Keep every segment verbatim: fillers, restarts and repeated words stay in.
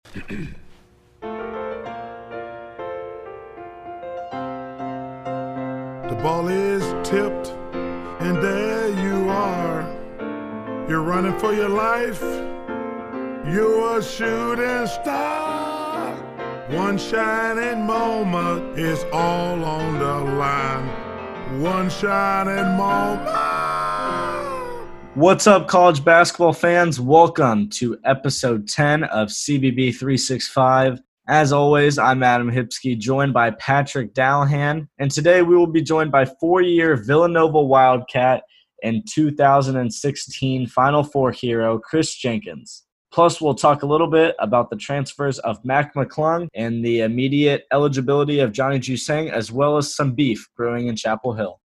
The ball is tipped, and there you are. You're running for your life. You're a shooting star. One shining moment is all on the line. One shining moment. What's up, college basketball fans? Welcome to episode ten of C B B three sixty-five. As always, I'm Adam Hipsky, joined by Patrick Dallahan, and today we will be joined by four-year Villanova Wildcat and two thousand sixteen Final Four hero Kris Jenkins. Plus, we'll talk a little bit about the transfers of Mac McClung and the immediate eligibility of Johnny Juzang, as well as some beef brewing in Chapel Hill.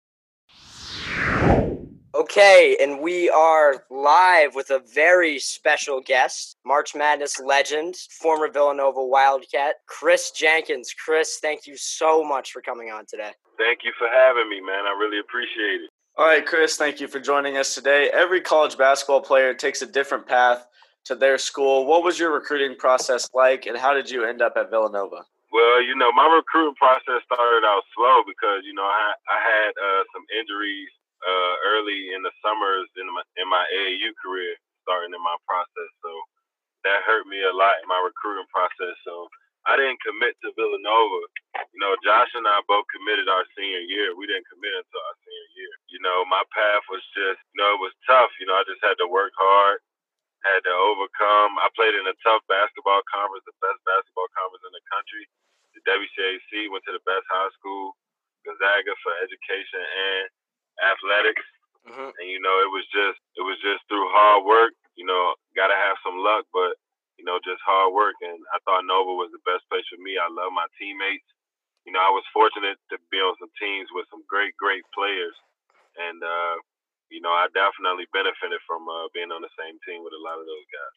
Okay, and we are live with a very special guest, March Madness legend, former Villanova Wildcat, Kris Jenkins. Kris, thank you so much for coming on today. Thank you for having me, man. I really appreciate it. All right, Kris, thank you for joining us today. Every college basketball player takes a different path to their school. What was your recruiting process like, and how did you end up at Villanova? Well, you know, my recruiting process started out slow because, you know, I, I had uh, some injuries uh, early in the summers in my, in my A A U career, starting in my process. So that hurt me a lot in my recruiting process. So I didn't commit to Villanova. You know, Josh and I both committed our senior year. We didn't commit until our senior year. You know, my path was just, you know, it was tough. You know, I just had to work hard, had to overcome. I played in a tough basketball conference, the best basketball conference in the country. The W C A C, went to the best high school, Gonzaga, for education and athletics. Mm-hmm. And, you know, it was just, it was just through hard work. You know, got to have some luck, but, you know, just hard work. And I thought Nova was the best place for me. I love my teammates. You know, I was fortunate to be on some teams with some great, great players. And, uh, you know, I definitely benefited from uh, being on the same team with a lot of those guys.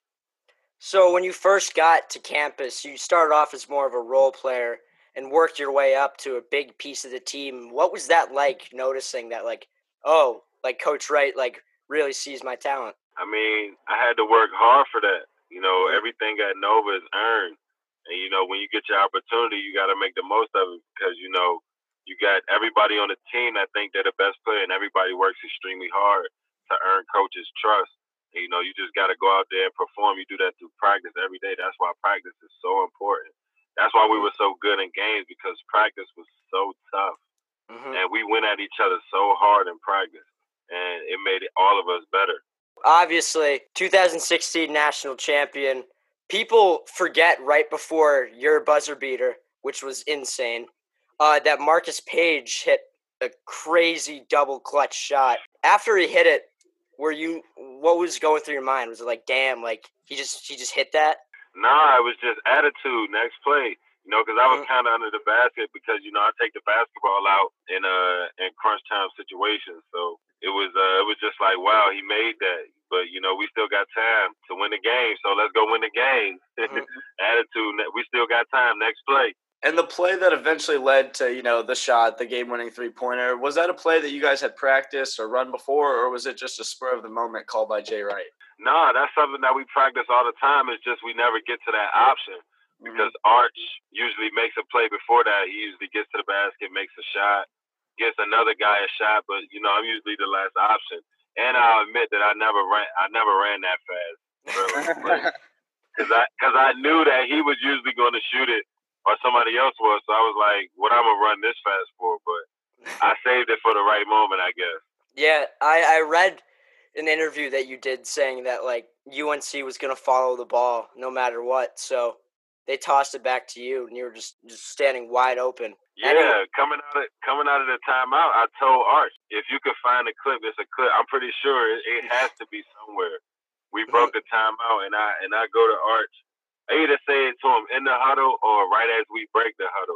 So when you first got to campus, you started off as more of a role player and worked your way up to a big piece of the team. What was that like, noticing that, like, oh, like Coach Wright, like, really sees my talent? I mean, I had to work hard for that. You know, mm-hmm. Everything at Nova is earned. And, you know, when you get your opportunity, you got to make the most of it because, you know, you got everybody on the team that think they're the best player, and everybody works extremely hard to earn coach's trust. And, you know, you just got to go out there and perform. You do that through practice every day. That's why practice is so important. That's why we were so good in games, because practice was so tough. Mm-hmm. And we went at each other so hard in practice, and it made it, all of us better. Obviously, two thousand sixteen national champion. People forget right before your buzzer beater, which was insane, uh, that Marcus Paige hit a crazy double clutch shot. After he hit it, were you? What was going through your mind? Was it like, damn, like he just he just hit that? Nah, it was just attitude. Next play, you know, because I was kind of under the basket because, you know, I take the basketball out in uh in crunch time situations. So it was uh it was just like, wow, he made that. But, you know, we still got time to win the game. So let's go win the game. Mm-hmm. Attitude. We still got time. Next play. And the play that eventually led to, you know, the shot, the game-winning three-pointer, was that a play that you guys had practiced or run before, or was it just a spur-of-the-moment call by Jay Wright? No, that's something that we practice all the time. It's just we never get to that option because mm-hmm. Arch usually makes a play before that. He usually gets to the basket, makes a shot, gets another guy a shot, but, you know, I'm usually the last option. And I'll admit that I never ran I never ran that fast, really. Because I, cause I knew that he was usually going to shoot it, or somebody else was. So I was like, what I'm going to run this fast for? But I saved it for the right moment, I guess. Yeah, I, I read an interview that you did saying that, like, U N C was going to follow the ball no matter what. So they tossed it back to you, and you were just, just standing wide open. Yeah, anyway. coming out of coming out of the timeout, I told Arch, if you could find a clip, it's a clip. I'm pretty sure it, it has to be somewhere. We broke the timeout, and I and I go to Arch. I either say it to him in the huddle or right as we break the huddle.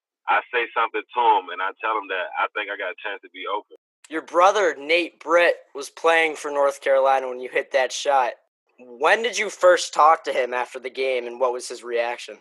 I say something to him, and I tell him that I think I got a chance to be open. Your brother, Nate Britt, was playing for North Carolina when you hit that shot. When did you first talk to him after the game, and what was his reaction?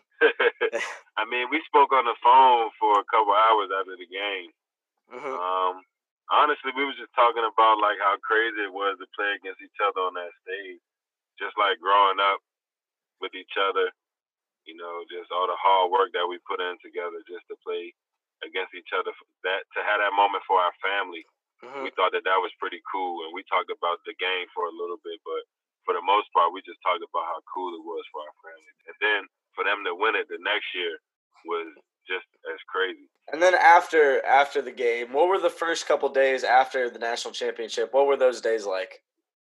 I mean, we spoke on the phone for a couple hours after the game. Mm-hmm. Um, honestly, we were just talking about, like, how crazy it was to play against each other on that stage. Just like growing up with each other you know, just all the hard work that we put in together just to play against each other. That to have that moment for our family, mm-hmm. we thought that that was pretty cool. And we talked about the game for a little bit, but for the most part, we just talked about how cool it was for our family. And then for them to win it the next year was just as crazy. And then after after the game, what were the first couple days after the national championship? What were those days like?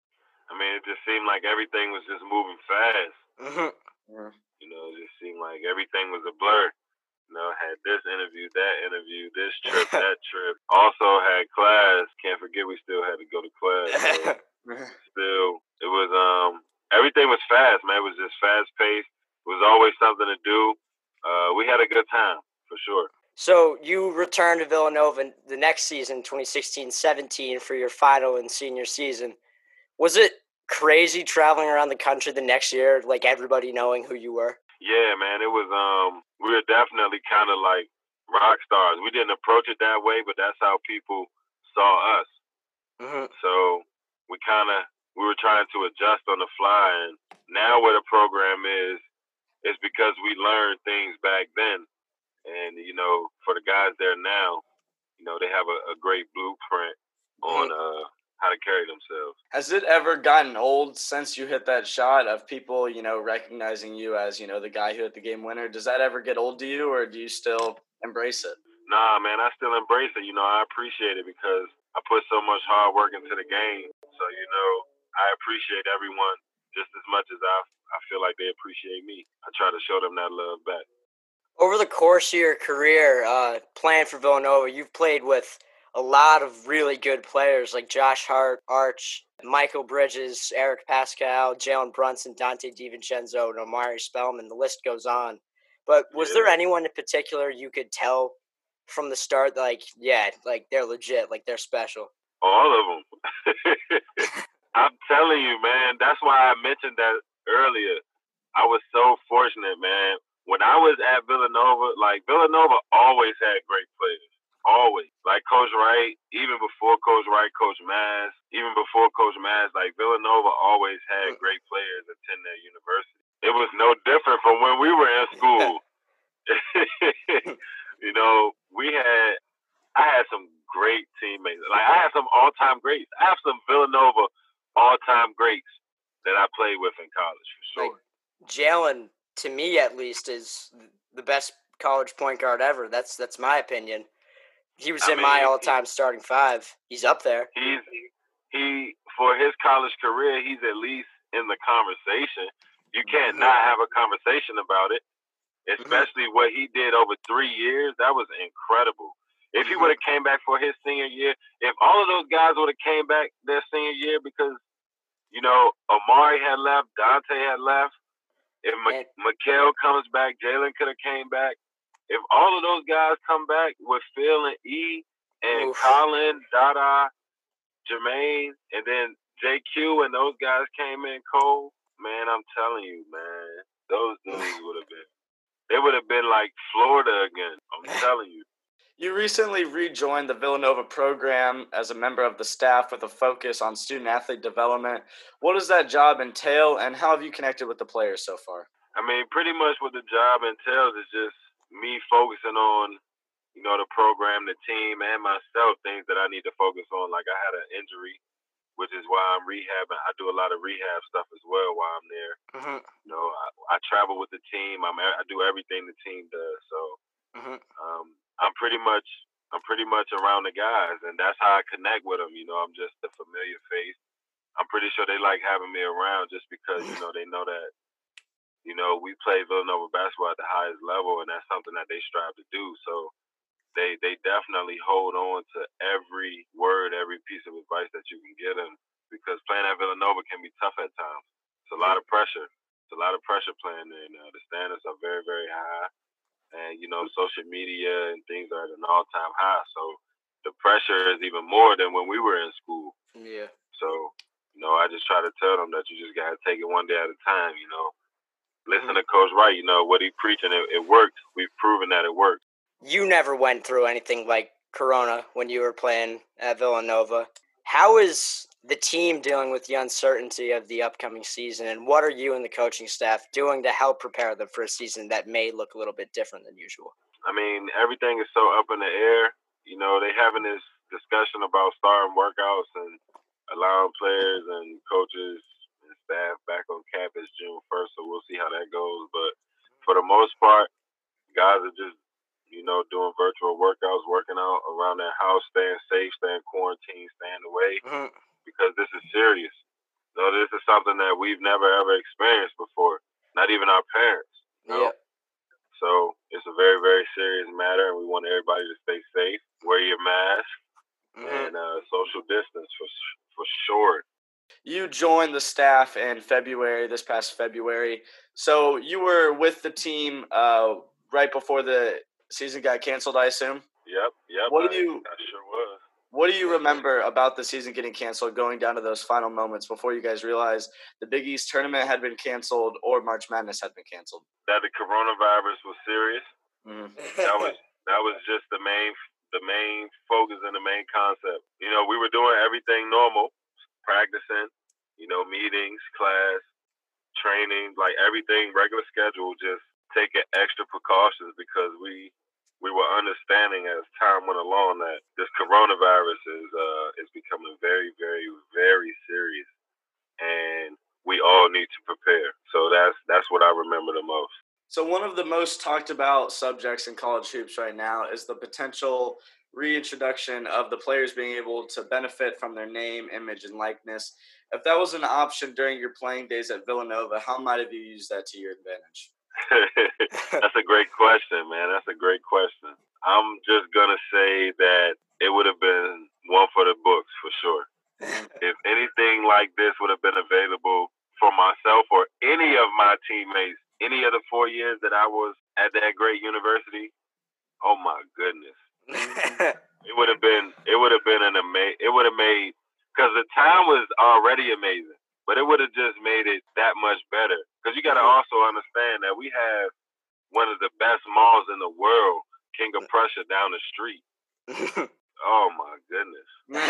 I mean, it just seemed like everything was just moving fast. Mm-hmm. Yeah. You know, it just seemed like everything was a blur. You know, had this interview, that interview, this trip, that trip. Also had class. Can't forget we still had to go to class. So still, it was, um, everything was fast, man. It was just fast paced. It was always something to do. Uh, we had a good time, for sure. So you returned to Villanova the next season, twenty sixteen seventeen, for your final and senior season. Was it crazy traveling around the country the next year, like everybody knowing who you were? Yeah, man. It was, um, we were definitely kind of like rock stars. We didn't approach it that way, but that's how people saw us. Mm-hmm. So we kind of, we were trying to adjust on the fly. And now what a program is, is because we learned things back then. And, you know, for the guys there now, you know, they have a, a great blueprint on uh, how to carry themselves. Has it ever gotten old since you hit that shot of people, you know, recognizing you as, you know, the guy who hit the game winner? Does that ever get old to you, or do you still embrace it? Nah, man, I still embrace it. You know, I appreciate it because I put so much hard work into the game. So, you know, I appreciate everyone just as much as I, I feel like they appreciate me. I try to show them that love back. Over the course of your career, uh, playing for Villanova, you've played with a lot of really good players like Josh Hart, Arch, Michael Bridges, Eric Pascal, Jalen Brunson, Dante DiVincenzo, and Omari Spellman. The list goes on. But was yeah. there anyone in particular you could tell from the start, like, yeah, like they're legit, like they're special? All of them. I'm telling you, man, that's why I mentioned that earlier. I was so fortunate, man. When I was at Villanova, like, Villanova always had great players. Always. Like Coach Wright, even before Coach Wright, Coach Maz, even before Coach Maz, like, Villanova always had great players attend their university. It was no different from when we were in school. You know, we had, I had some great teammates. Like, I had some all-time greats. I have some Villanova all-time greats that I played with in college, for sure. Like, Jalen, to me at least, is the best college point guard ever. That's that's my opinion. He was I in mean, my all-time he, starting five. He's up there. He's he for his college career. He's at least in the conversation. You can't mm-hmm. not have a conversation about it, especially mm-hmm. what he did over three years. That was incredible. If he mm-hmm. would have came back for his senior year, if all of those guys would have came back their senior year, because you know Omari had left, Dante had left. If M- Mikal comes back, Jalen could have came back. If all of those guys come back with Phil and E and Oof. Colin, Dada, Jermaine, and then J Q and those guys came in cold, man, I'm telling you, man, those dudes would have been, they would have been like Florida again. I'm telling you. You recently rejoined the Villanova program as a member of the staff with a focus on student-athlete development. What does that job entail, and how have you connected with the players so far? I mean, pretty much what the job entails is just me focusing on, you know, the program, the team, and myself, things that I need to focus on. Like, I had an injury, which is why I'm rehabbing. I do a lot of rehab stuff as well while I'm there. Mm-hmm. You know, I, I travel with the team. I'm, I do everything the team does. So, mm-hmm. um, I'm pretty much I'm pretty much around the guys, and that's how I connect with them. You know, I'm just a familiar face. I'm pretty sure they like having me around just because, you know, they know that, you know, we play Villanova basketball at the highest level, and that's something that they strive to do. So they they definitely hold on to every word, every piece of advice that you can get them, because playing at Villanova can be tough at times. It's a lot of pressure. It's a lot of pressure playing there. Uh, the standards are very, very high. And, you know, social media and things are at an all-time high. So the pressure is even more than when we were in school. Yeah. So, you know, I just try to tell them that you just got to take it one day at a time, you know. Listen mm-hmm. to Coach Wright, you know, what he's preaching, it, it works. We've proven that it works. You never went through anything like Corona when you were playing at Villanova. How is the team dealing with the uncertainty of the upcoming season, and what are you and the coaching staff doing to help prepare them for a season that may look a little bit different than usual? I mean, everything is so up in the air. You know, they having this discussion about starting workouts and allowing players and coaches and staff back on campus June first, so we'll see how that goes. But for the most part, guys are just, you know, doing virtual workouts, working out around their house, staying safe, staying quarantined, staying away, Mm-hmm. because this is serious. No, this is something that we've never, ever experienced before, not even our parents. You know? Yeah. So it's a very, very serious matter, and we want everybody to stay safe, wear your mask, Mm-hmm. and uh, social distance for for sure. You joined the staff in February, this past February. So you were with the team uh, right before the season got canceled, I assume? Yep, yep. What do I, you- I sure was. What do you remember about the season getting canceled, going down to those final moments before you guys realized the Big East tournament had been canceled or March Madness had been canceled? That the coronavirus was serious. Mm-hmm. That was that was just the main the main focus and the main concept. You know, we were doing everything normal, practicing, you know, meetings, class, training, like everything regular schedule, just taking extra precautions because we we were understanding as time went along that this coronavirus is uh is becoming very, very, very serious, and we all need to prepare. So that's that's what I remember the most. So one of the most talked about subjects in college hoops right now is the potential reintroduction of the players being able to benefit from their name, image, and likeness. If that was an option during your playing days at Villanova, how might have you used that to your advantage? That's a great question, man. That's a great question. I'm just gonna say that it would have been one for the books for sure. If anything like this would have been available for myself or any of my teammates, any of the four years that I was at that great university, oh my goodness, it would have been it would have been an ama- it would have made, because the time was already amazing, but it would have just made it that much better. Because you got to also understand that we have one of the best malls in the world, King of Prussia, down the street. Oh my goodness.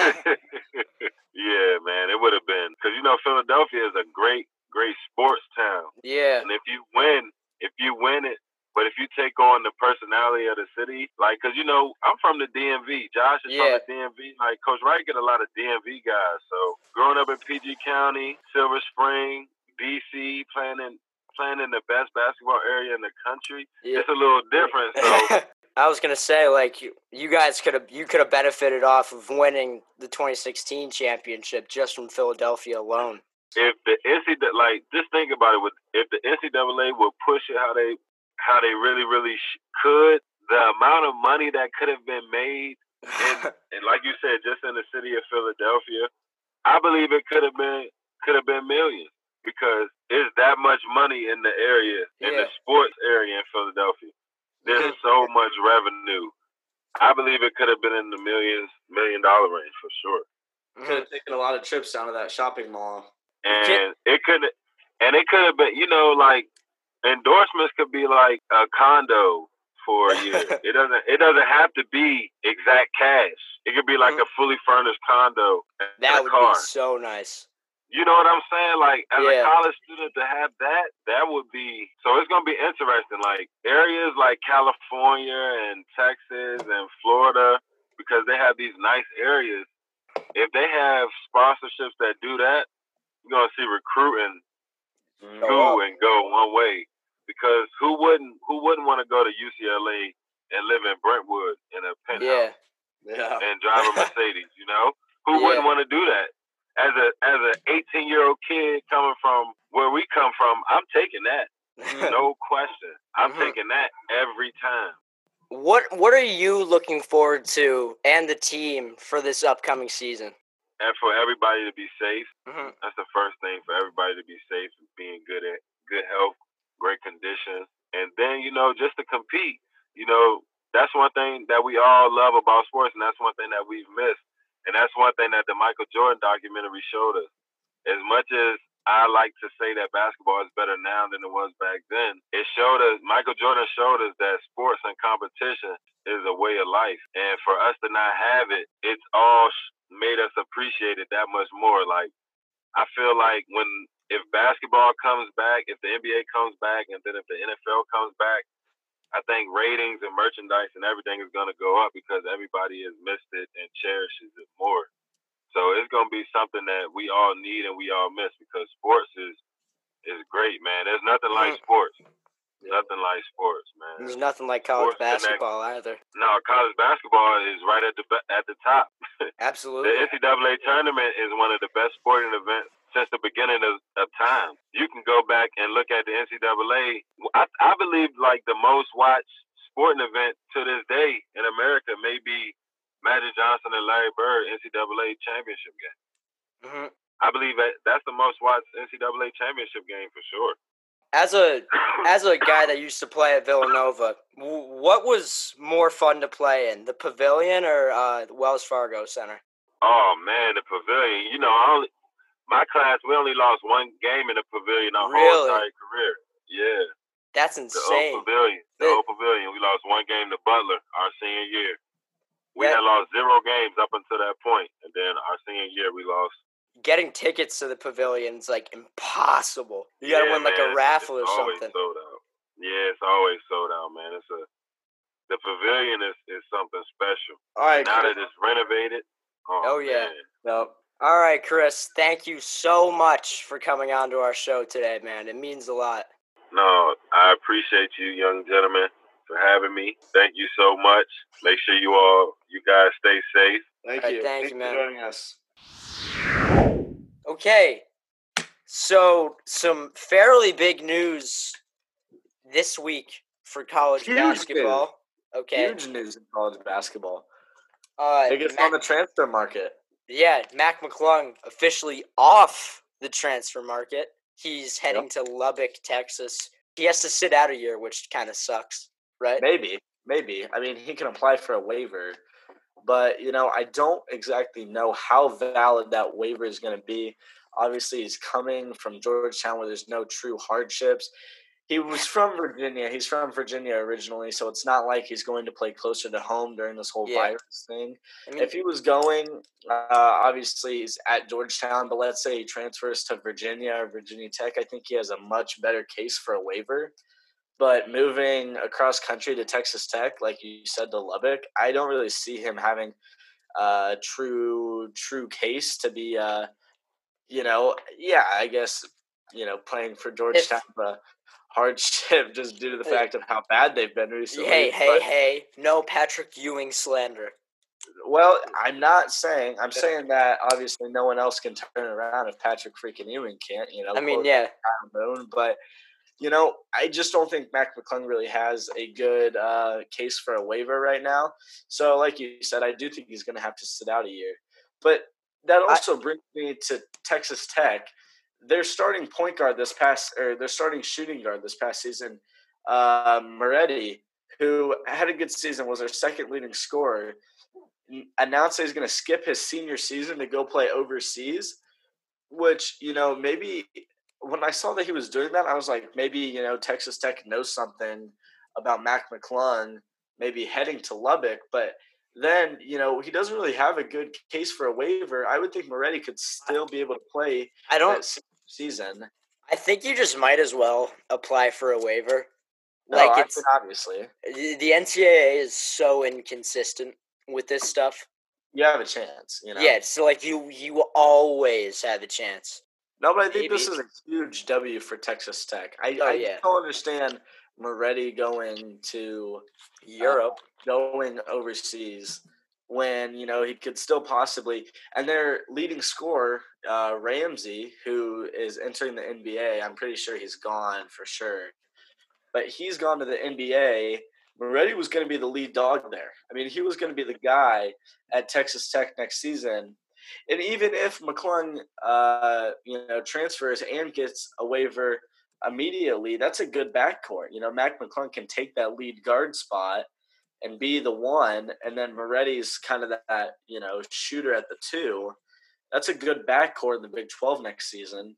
Yeah, man, it would have been, because you know Philadelphia is a great, great sports town. Yeah. And if you win, if you win it, but if you take on the personality of the city, like, because, you know, I'm from the D M V. Josh is Yeah. from the D M V. Like, Coach Wright get a lot of D M V guys. So growing up in P G County, Silver Spring, D C, playing in, playing in the best basketball area in the country, Yeah. it's a little different. So I was gonna say, like, you, you guys could have you could have benefited off of winning the twenty sixteen championship just from Philadelphia alone. if the N C double A, like, just think about it, with if the N C double A would push it how they how they really really sh- could, the amount of money that could have been made, and, and like you said, just in the city of Philadelphia, I believe it could have been could have been millions, because there's that much money in the area, in Yeah. the sports area in Philadelphia. There's so much revenue. I believe it could have been in the millions, million dollar range for sure. Could have taken a lot of trips down to that shopping mall. And it could, and it could have been, you know, like, endorsements could be like a condo for a year. It doesn't, it doesn't have to be exact cash. It could be like a fully furnished condo and That a would car. be so nice. You know what I'm saying? Like, as Yeah. a college student to have that, that would be, so it's going to be interesting. Like, areas like California and Texas and Florida, because they have these nice areas, if they have sponsorships that do that, you're going to see recruiting Go do up. and go one way. Because who wouldn't, who wouldn't want to go to U C L A and live in Brentwood in a Yeah. penthouse Yeah. and drive a Mercedes, you know? Who Yeah. wouldn't want to do that? As a as an eighteen year old kid coming from where we come from, I'm taking that. No question. I'm Mhm. taking that every time. What What are you looking forward to and the team for this upcoming season? And for everybody to be safe, Mhm. that's the first thing. For everybody to be safe and being good at good health, great condition, and then, you know, just to compete. You know, that's one thing that we all love about sports, and that's one thing that we've missed. And that's one thing that the Michael Jordan documentary showed us. As much as I like to say that basketball is better now than it was back then. It showed us, Michael Jordan showed us that sports and competition is a way of life. And for us to not have it, it's all made us appreciate it that much more. Like, I feel like when, if basketball comes back, if the N B A comes back, and then if the N F L comes back, I think ratings and merchandise and everything is going to go up because everybody has missed it and cherishes it more. So it's going to be something that we all need and we all miss because sports is is great, man. There's nothing like sports. Nothing like sports, man. There's nothing like college sports basketball connect. either. No, college basketball is right at the at the top. Absolutely. The N C double A tournament is one of the best sporting events since the beginning of, of time. You can go back and look at the N C double A. I, I believe like the most watched sporting event to this day in America may be Magic Johnson and Larry Bird N C double A championship game. Mm-hmm. I believe that that's the most watched N C double A championship game for sure. As a as a guy that used to play at Villanova, what was more fun to play in, the Pavilion or uh, the Wells Fargo Center? Oh man, the Pavilion. You know, I only, my class we only lost one game in the Pavilion our really? whole entire career. Yeah, that's insane. The old Pavilion, the, the old Pavilion. We lost one game to Butler our senior year. We that, had lost zero games up until that point, and then our senior year we lost. Getting tickets to the Pavilion's like impossible. You gotta yeah, win like man, a raffle or it's always something. Sold out. Yeah, it's always sold out, man. It's a the Pavilion is, is something special. All right, now Chris. that it's renovated. Oh, oh yeah. Man. Nope. All right, Chris. Thank you so much for coming on to our show today, man. It means a lot. No, I appreciate you, young gentlemen, for having me. Thank you so much. Make sure you all, you guys stay safe. Thank right, you. Thank Thanks you, man. for joining us. Okay. So, some fairly big news this week for college Huge basketball. News. Okay. Huge news in college basketball. Uh, Biggest Mac- on the transfer market. Yeah, Mac McClung officially off the transfer market. He's heading yep. to Lubbock, Texas. He has to sit out a year, which kind of sucks, right? Maybe, maybe. I mean, he can apply for a waiver, but, you know, I don't exactly know how valid that waiver is going to be. Obviously, he's coming from Georgetown where there's no true hardships. He was from Virginia. He's from Virginia originally, so it's not like he's going to play closer to home during this whole yeah. virus thing. I mean, if he was going, uh, obviously he's at Georgetown, but let's say he transfers to Virginia or Virginia Tech, I think he has a much better case for a waiver. But moving across country to Texas Tech, like you said, to Lubbock, I don't really see him having a true, true case to be, uh, you know, yeah, I guess, you know, playing for Georgetown, if, but hardship just due to the fact of how bad they've been recently. Hey, hey, but, hey. No Patrick Ewing slander. Well, I'm not saying – I'm saying that obviously no one else can turn around if Patrick freaking Ewing can't, you know. I mean, yeah. Moon, but, you know, I just don't think Mac McClung really has a good uh, case for a waiver right now. So, like you said, I do think he's going to have to sit out a year. But that also I, brings me to Texas Tech. Their starting point guard this past, or their starting shooting guard this past season, uh, Moretti, who had a good season, was their second leading scorer, announced that he's going to skip his senior season to go play overseas, which, you know, maybe when I saw that he was doing that, I was like, maybe, you know, Texas Tech knows something about Mac McClung, maybe heading to Lubbock, but then, you know, he doesn't really have a good case for a waiver. I would think Moretti could still be able to play I don't, that season. I think you just might as well apply for a waiver. No, like I it's mean, obviously. The N C double A is so inconsistent with this stuff. You have a chance, you know? Yeah, so like you you always have a chance. No, but I think Maybe. This is a huge W for Texas Tech. I, oh, I yeah. don't understand Moretti going to Europe, uh, going overseas when, you know, he could still possibly – and their leading scorer, uh, Ramsey, who is entering the N B A, I'm pretty sure he's gone for sure. But he's gone to the N B A. Moretti was going to be the lead dog there. I mean, he was going to be the guy at Texas Tech next season. And even if McClung, uh, you know, transfers and gets a waiver immediately, that's a good backcourt. You know, Mac McClung can take that lead guard spot and be the one, and then Moretti's kind of that, you know, shooter at the two. That's a good backcourt in the Big twelve next season.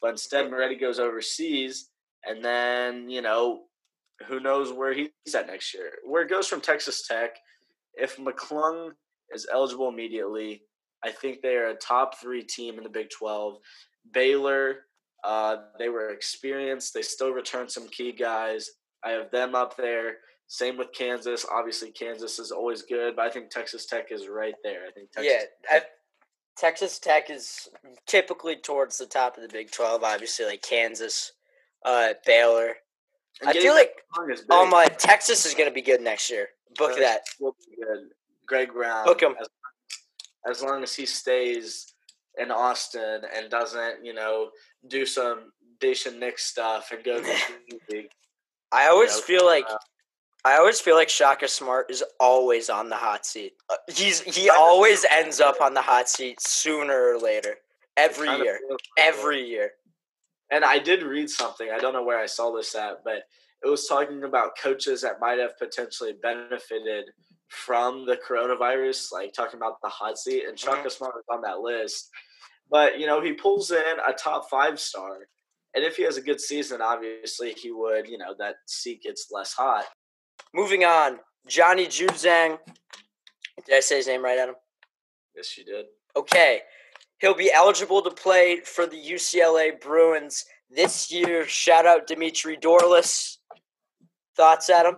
But instead, Moretti goes overseas, and then, you know, who knows where he's at next year. Where it goes from Texas Tech, if McClung is eligible immediately, I think they are a top three team in the Big twelve. Baylor, uh, they were experienced. They still return some key guys. I have them up there. Same with Kansas. Obviously, Kansas is always good, but I think Texas Tech is right there. I think Texas yeah, Tech. I, Texas Tech is typically towards the top of the Big twelve, obviously, like Kansas, uh, Baylor. And I getting feel like McClung is big. oh my, Texas is going to be good next year. Book Texas that. will be good. Greg Brown. Book him. As, as long as he stays in Austin and doesn't, you know, do some Dacian Nick stuff and go to the G League. I always you know, feel like uh, I always feel like Shaka Smart is always on the hot seat. Uh, he's he always ends up on the hot seat sooner or later. Every kind of year. feels- Every year. And I did read something. I don't know where I saw this at, but it was talking about coaches that might have potentially benefited from the coronavirus, like talking about the hot seat. And Shaka Mhm. Smart was on that list. But, you know, he pulls in a top five star. And if he has a good season, obviously he would, you know, that seat gets less hot. Moving on, Johnny Juzang. Did I say his name right, Adam? Yes, you did. Okay. He'll be eligible to play for the U C L A Bruins this year. Shout out Dimitri Dorlis. Thoughts, Adam?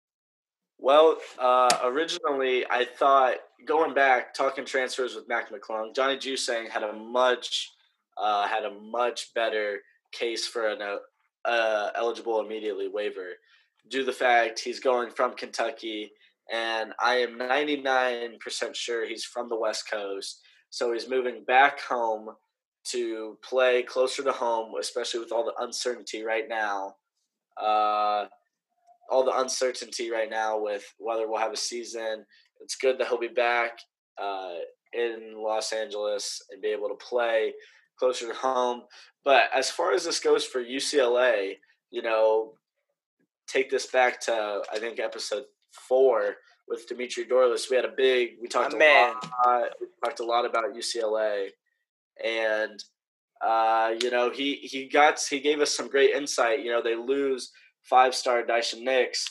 Well, uh, originally I thought, going back, talking transfers with Mac McClung, Johnny Juzang had a much uh, had a much better case for an uh, uh, eligible immediately waiver due to the fact he's going from Kentucky, and I am ninety-nine percent sure he's from the West Coast, so he's moving back home to play closer to home, especially with all the uncertainty right now. Uh, all the uncertainty right now with whether we'll have a season. It's good that he'll be back uh, in Los Angeles and be able to play closer to home. But as far as this goes for U C L A, you know, take this back to, I think, episode four with Dimitri Dorlis. We had a big, we talked, My a, man. lot, we talked a lot about U C L A. And, uh, you know, he, he got, he gave us some great insight. You know, they lose five-star Dacian Nix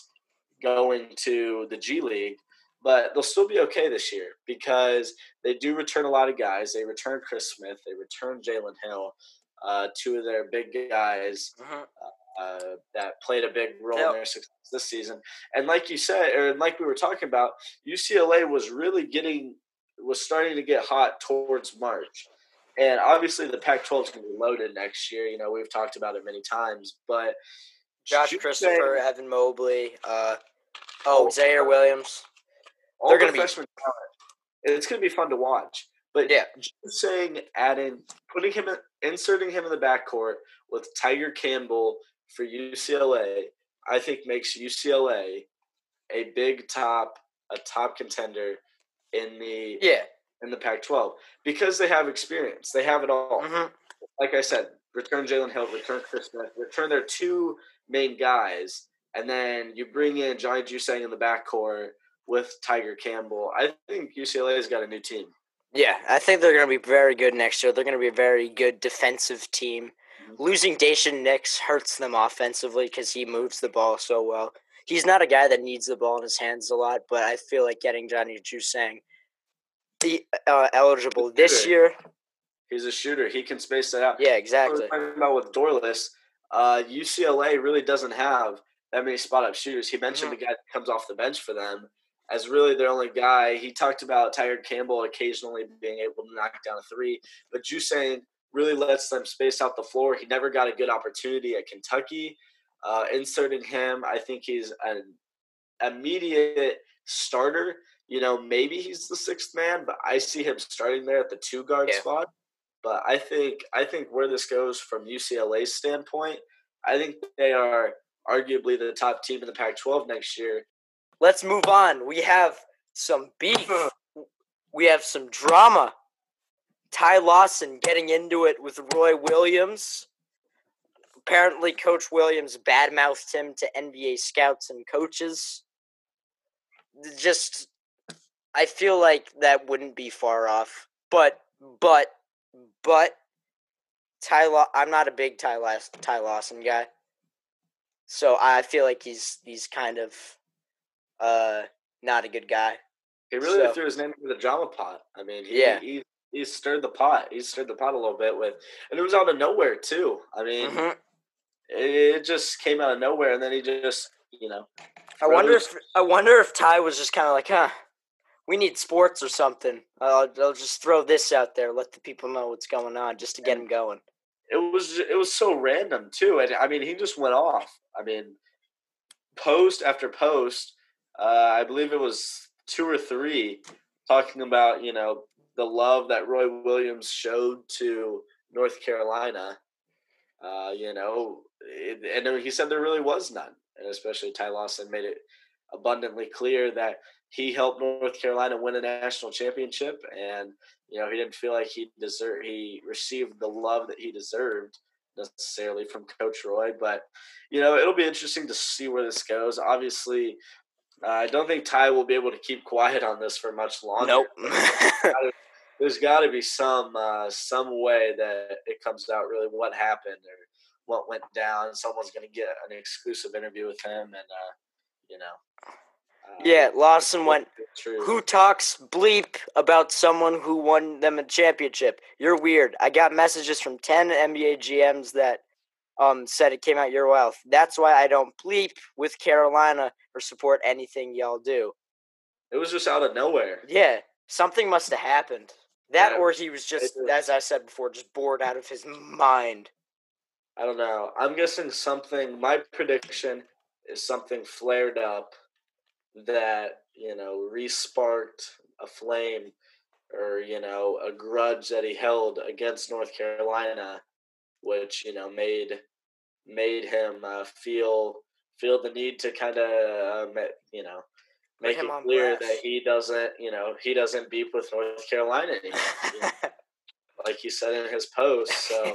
going to the G League, but they'll still be okay this year because they do return a lot of guys. They return Chris Smith. They return Jalen Hill, uh, two of their big guys Mm-hmm. uh, that played a big role Yep. in their success this season. And like you said, or like we were talking about, U C L A was really getting – was starting to get hot towards March. And obviously the Pac twelve is going to be loaded next year. You know, we've talked about it many times, but – Josh Juzang- Christopher, Evan Mobley, uh, oh, Oh, Zaire Williams. all They're the gonna be- freshman talent. It's going to be fun to watch. But Yeah. just saying, adding, putting him, in, inserting him in the backcourt with Tiger Campbell for U C L A, I think makes U C L A a big top, a top contender in the Yeah. in the Pac twelve because they have experience. They have it all. Mm-hmm. Like I said, return Jalen Hill, return Chris Smith, return their two main guys, and then you bring in Johnny Juzang in the backcourt with Tiger Campbell. I think U C L A's got a new team. Yeah, I think they're going to be very good next year. They're going to be a very good defensive team. Mm-hmm. Losing Dacian Nix hurts them offensively because he moves the ball so well. He's not a guy that needs the ball in his hands a lot, but I feel like getting Johnny Juzang the, uh, eligible this Shooter. year. He's a shooter. He can space that out. Yeah, What exactly. we're talking about with Dorlis, uh, U C L A really doesn't have that many spot-up shooters. He mentioned Mhm. the guy that comes off the bench for them as really their only guy. He talked about Tiger Campbell occasionally being able to knock down a three, but Juzang really lets them space out the floor. He never got a good opportunity at Kentucky. Uh, inserting him, I think he's an immediate starter. You know, maybe he's the sixth man, but I see him starting there at the two guard Yeah. spot. But I think I think where this goes from U C L A's standpoint, I think they are arguably the top team in the Pac twelve next year. Let's move on. We have some beef. We have some drama. Ty Lawson getting into it with Roy Williams. Apparently, Coach Williams badmouthed him to N B A scouts and coaches. Just, I feel like that wouldn't be far off. But, but, but, Ty Law, I'm not a big Ty, Laws- Ty Lawson guy, so I feel like he's he's kind of uh not a good guy. He really So- threw his name into the drama pot. I mean, he, Yeah. he he stirred the pot. He stirred the pot a little bit with, and it was out of nowhere too. I mean, Mhm. it, it just came out of nowhere, and then he just, you know. I wonder rose- if I wonder if Ty was just kind of like, huh, we need sports or something. I'll, I'll just throw this out there, let the people know what's going on, just to get him going. It was it was so random too, and I mean, he just went off. I mean, post after post, uh, I believe it was two or three, talking about, you know, the love that Roy Williams showed to North Carolina. Uh, you know, it, and he said there really was none, and especially Ty Lawson made it abundantly clear that he helped North Carolina win a national championship, and you know, he didn't feel like he deserved he received the love that he deserved necessarily from Coach Roy. But you know, it'll be interesting to see where this goes. Obviously, uh, I don't think Ty will be able to keep quiet on this for much longer. Nope. There's got to be some uh, some way that it comes out really what happened or what went down. Someone's going to get an exclusive interview with him, and uh, you know. Uh, Yeah, Lawson went, True. who talks bleep about someone who won them a championship? You're weird. I got messages from ten N B A G Ms that um said it came out your mouth. That's why I don't bleep with Carolina or support anything y'all do. It was just out of nowhere. Yeah, something must have happened. That Yeah, or he was just, it- as I said before, just bored out of his mind. I don't know. I'm guessing something. My prediction is something flared up that, you know, re-sparked a flame or, you know, a grudge that he held against North Carolina, which, you know, made made him uh, feel feel the need to kind of, uh, you know, make him it on clear blast. that he doesn't, you know, he doesn't beef with North Carolina anymore, you know, like he said in his post. So,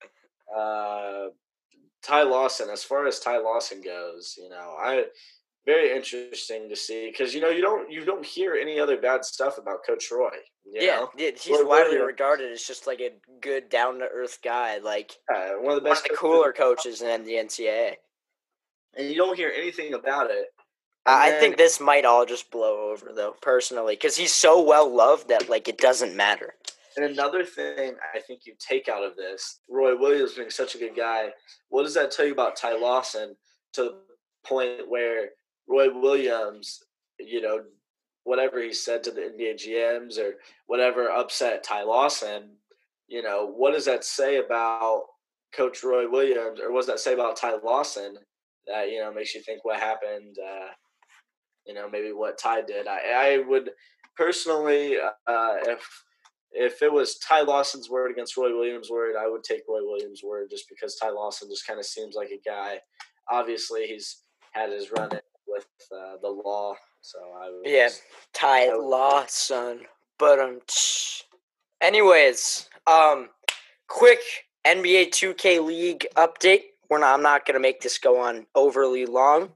uh, Ty Lawson, as far as Ty Lawson goes, you know, I very interesting to see because you know you don't you don't hear any other bad stuff about Coach Roy. You yeah, know? yeah, he's Roy widely Williams, regarded as just like a good, down to earth guy, like uh, one of the one of best the coaches. cooler coaches in the N C double A. And you don't hear anything about it. And I I then- think this might all just blow over, though, personally, because he's so well loved that like it doesn't matter. And another thing I think you take out of this, Roy Williams being such a good guy, what does that tell you about Ty Lawson to the point where Roy Williams, you know, whatever he said to the N B A G Ms or whatever upset Ty Lawson, you know, what does that say about Coach Roy Williams, or what does that say about Ty Lawson that, you know, makes you think what happened, uh, you know, maybe what Ty did? I, I would personally, uh, if if it was Ty Lawson's word against Roy Williams' word, I would take Roy Williams' word just because Ty Lawson just kind of seems like a guy. Obviously, he's had his run in with uh, the law, so I would. Yeah, just- Ty I would- Lawson. But um, tsh. anyways, um, quick N B A two K League update. We're not. I'm not gonna make this go on overly long.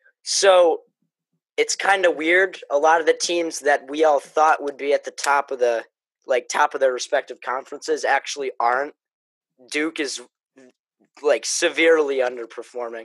So it's kind of weird. A lot of the teams that we all thought would be at the top of the like top of their respective conferences actually aren't. Duke is like severely underperforming.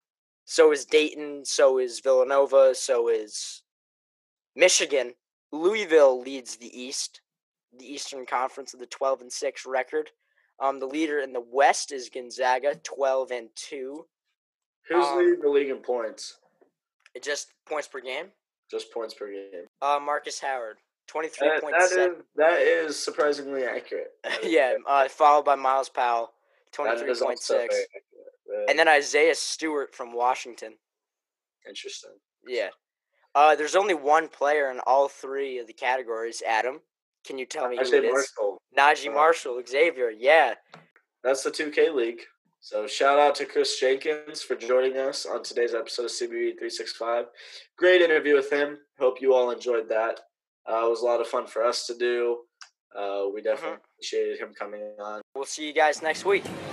So is Dayton, so is Villanova, so is Michigan. Louisville leads the East, the Eastern Conference with a twelve and six record. Um, the leader in the West is Gonzaga, twelve and two. Who's um, leading the league in points? It just points per game. Just points per game. Uh, Marcus Howard, twenty-three That, point that seven. is that is surprisingly accurate. Yeah, uh, followed by Miles Powell, That twenty-three is point also six. very accurate. And then Isaiah Stewart from Washington. Interesting. Yeah. Uh, there's only one player in all three of the categories, Adam. Can you tell me who Najee it is? Marshall. Najee Uh, Marshall, Xavier, yeah. That's the two K League. So shout out to Chris Jenkins for joining us on today's episode of C B B three sixty-five. Great interview with him. Hope you all enjoyed that. Uh, it was a lot of fun for us to do. Uh, we definitely Mhm. appreciated him coming on. We'll see you guys next week.